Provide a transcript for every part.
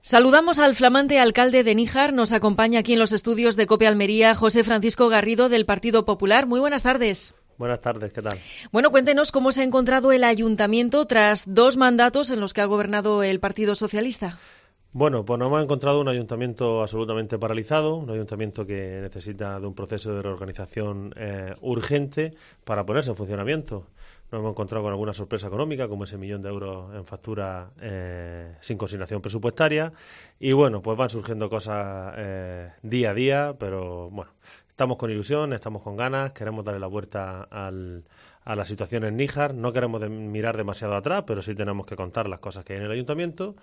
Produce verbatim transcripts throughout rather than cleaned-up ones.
Saludamos al flamante alcalde de Níjar. Nos acompaña aquí en los estudios de COPE Almería José Francisco Garrido, del Partido Popular. Muy buenas tardes. Buenas tardes, ¿qué tal? Bueno, cuéntenos cómo se ha encontrado el ayuntamiento tras dos mandatos en los que ha gobernado el Partido Socialista. Bueno, pues nos hemos encontrado un ayuntamiento absolutamente paralizado, un ayuntamiento que necesita de un proceso de reorganización eh, urgente para ponerse en funcionamiento. Nos hemos encontrado con alguna sorpresa económica, como ese millón de euros en factura eh, sin consignación presupuestaria. Y bueno, pues van surgiendo cosas eh, día a día, pero bueno, estamos con ilusión, estamos con ganas, queremos darle la vuelta al, a la situación en Níjar. No queremos de mirar demasiado atrás, pero sí tenemos que contar las cosas que hay en el ayuntamiento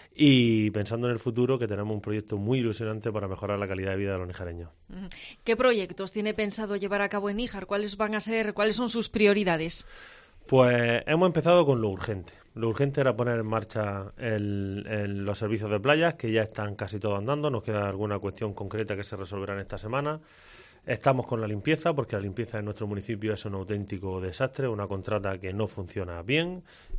y pensando en el futuro, que tenemos un proyecto muy ilusionante para mejorar la calidad de vida de los nijareños. ¿Qué proyectos tiene pensado llevar a cabo en Níjar? ¿Cuáles van a ser, cuáles son sus prioridades? Pues hemos empezado con lo urgente. Lo urgente era poner en marcha el, el, los servicios de playas, que ya están casi todo andando. Nos queda alguna cuestión concreta que se resolverá en esta semana. Estamos con la limpieza, porque la limpieza en nuestro municipio es un auténtico desastre, una contrata que no funciona bien,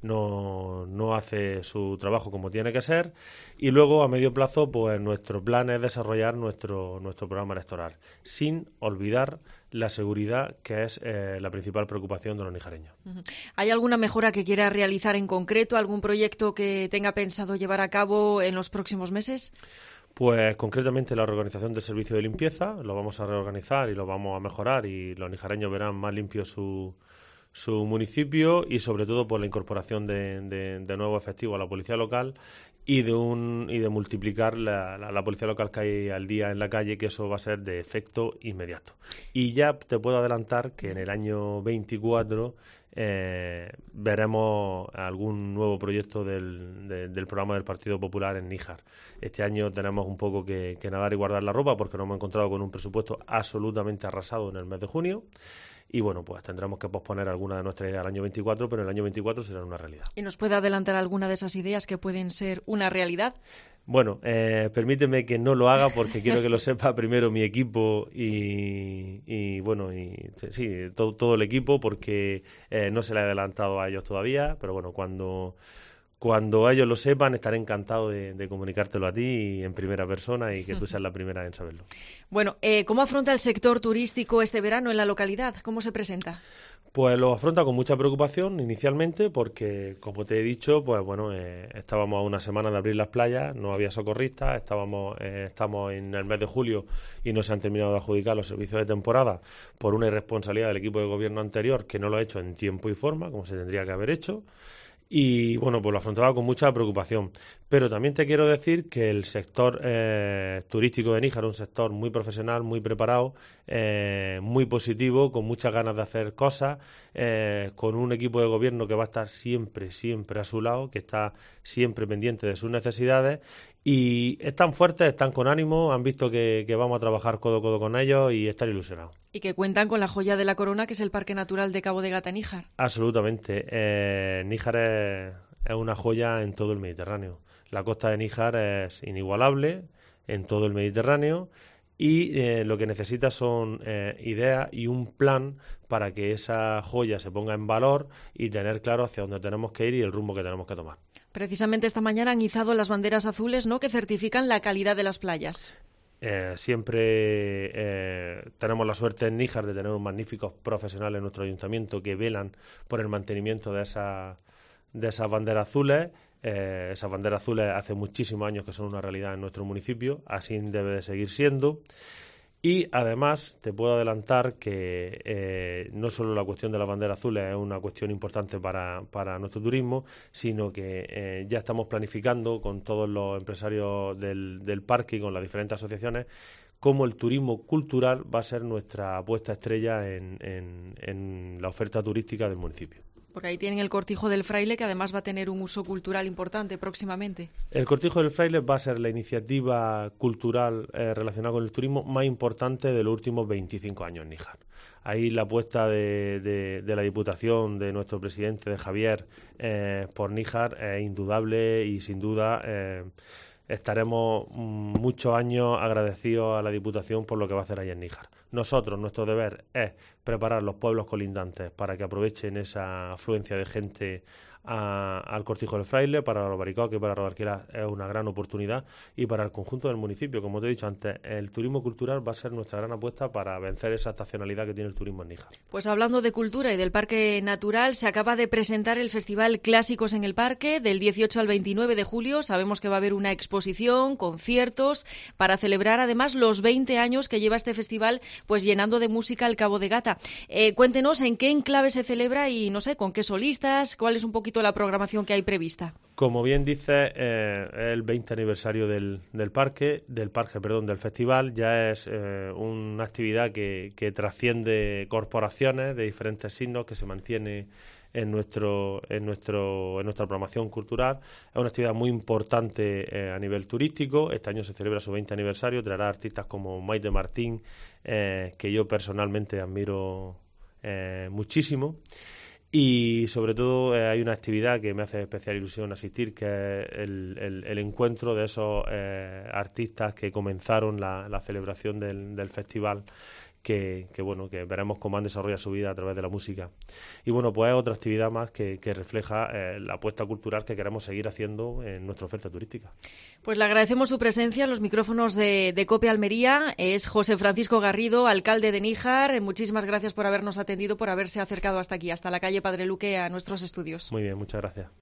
no, no hace su trabajo como tiene que ser. Y luego, a medio plazo, pues nuestro plan es desarrollar nuestro, nuestro programa electoral, sin olvidar la seguridad, que es eh, la principal preocupación de los nijareños. ¿Hay alguna mejora que quiera realizar en concreto, algún proyecto que tenga pensado llevar a cabo en los próximos meses? Pues concretamente la reorganización del servicio de limpieza, lo vamos a reorganizar y lo vamos a mejorar y los nijareños verán más limpio su, su municipio y sobre todo por la incorporación de, de, de nuevo efectivo a la policía local y de un y de multiplicar la, la, la policía local que hay al día en la calle, que eso va a ser de efecto inmediato. Y ya te puedo adelantar que en el año veinticuatro Eh, veremos algún nuevo proyecto del, de, del programa del Partido Popular en Níjar. Este año tenemos un poco que, que nadar y guardar la ropa porque nos hemos encontrado con un presupuesto absolutamente arrasado en el mes de junio y bueno, pues tendremos que posponer alguna de nuestras ideas al año veinticuatro, pero en el año veinticuatro será una realidad. ¿Y nos puede adelantar alguna de esas ideas que pueden ser una realidad? Bueno, eh, permíteme que no lo haga porque quiero que lo sepa primero mi equipo y, y bueno, y sí, todo, todo el equipo porque eh, no se le ha adelantado a ellos todavía, pero bueno, cuando, cuando ellos lo sepan estaré encantado de, de comunicártelo a ti en primera persona y que tú seas la primera en saberlo. Bueno, eh, ¿cómo afronta el sector turístico este verano en la localidad? ¿Cómo se presenta? Pues lo afronta con mucha preocupación inicialmente porque, como te he dicho, pues bueno, eh, estábamos a una semana de abrir las playas, no había socorristas, estábamos eh, estamos en el mes de julio y no se han terminado de adjudicar los servicios de temporada por una irresponsabilidad del equipo de gobierno anterior que no lo ha hecho en tiempo y forma, como se tendría que haber hecho. Y bueno, pues lo afrontaba con mucha preocupación. Pero también te quiero decir que el sector eh, turístico de Níjar es un sector muy profesional, muy preparado, eh, muy positivo, con muchas ganas de hacer cosas, eh, con un equipo de gobierno que va a estar siempre, siempre a su lado, que está siempre pendiente de sus necesidades y están fuertes, están con ánimo, han visto que, que vamos a trabajar codo a codo con ellos y están ilusionados. Y que cuentan con la joya de la corona, que es el Parque Natural de Cabo de Gata, Níjar. Absolutamente. Eh, Níjar es, es una joya en todo el Mediterráneo. La costa de Níjar es inigualable en todo el Mediterráneo y eh, lo que necesita son eh, ideas y un plan para que esa joya se ponga en valor y tener claro hacia dónde tenemos que ir y el rumbo que tenemos que tomar. Precisamente esta mañana han izado las banderas azules, ¿no?, que certifican la calidad de las playas. Eh, siempre eh, tenemos la suerte en Níjar de tener unos magníficos profesionales en nuestro ayuntamiento que velan por el mantenimiento de, esa, de esas banderas azules. Eh, esas banderas azules hace muchísimos años que son una realidad en nuestro municipio, así debe de seguir siendo. Y además te puedo adelantar que eh, no solo la cuestión de las banderas azules es una cuestión importante para, para nuestro turismo, sino que eh, ya estamos planificando con todos los empresarios del, del parque y con las diferentes asociaciones cómo el turismo cultural va a ser nuestra apuesta estrella en, en, en la oferta turística del municipio. Porque ahí tienen el Cortijo del Fraile, que además va a tener un uso cultural importante próximamente. El Cortijo del Fraile va a ser la iniciativa cultural eh, relacionada con el turismo más importante de los últimos veinticinco años en Níjar. Ahí la apuesta de, de, de la Diputación, de nuestro presidente, de Javier, eh, por Níjar es indudable y sin duda eh, estaremos muchos años agradecidos a la Diputación por lo que va a hacer ahí en Níjar. Nosotros, nuestro deber es preparar los pueblos colindantes para que aprovechen esa afluencia de gente a, al Cortijo del Fraile, para los albaricoques, para Rodarquera es una gran oportunidad, y para el conjunto del municipio. Como te he dicho antes, el turismo cultural va a ser nuestra gran apuesta para vencer esa estacionalidad que tiene el turismo en Níjar. Pues hablando de cultura y del Parque Natural, se acaba de presentar el Festival Clásicos en el Parque del dieciocho al veintinueve de julio. Sabemos que va a haber una exposición, conciertos, para celebrar además los veinte años que lleva este festival, pues llenando de música el Cabo de Gata. Eh, cuéntenos en qué enclave se celebra y, no sé, con qué solistas, cuál es un poquito la programación que hay prevista. Como bien dice, eh, es el veinte aniversario del, del parque, del parque, perdón, del festival. Ya es eh, una actividad que, que trasciende corporaciones de diferentes signos, que se mantiene en nuestro, en nuestro, en nuestra programación cultural. Es una actividad muy importante eh, a nivel turístico. Este año se celebra su veinte aniversario. Traerá artistas como Maite Martín, eh, que yo personalmente admiro eh, muchísimo. Y sobre todo eh, hay una actividad que me hace especial ilusión asistir, que es el, el, el encuentro de esos eh, artistas que comenzaron la, la celebración del, del festival, que, que bueno, que veremos cómo han desarrollado su vida a través de la música. Y bueno, pues es otra actividad más que, que refleja eh, la apuesta cultural que queremos seguir haciendo en nuestra oferta turística. Pues le agradecemos su presencia en los micrófonos de, de COPE Almería. Es José Francisco Garrido, alcalde de Níjar. Muchísimas gracias por habernos atendido, por haberse acercado hasta aquí, hasta la calle Padre Luque, a nuestros estudios. Muy bien, muchas gracias.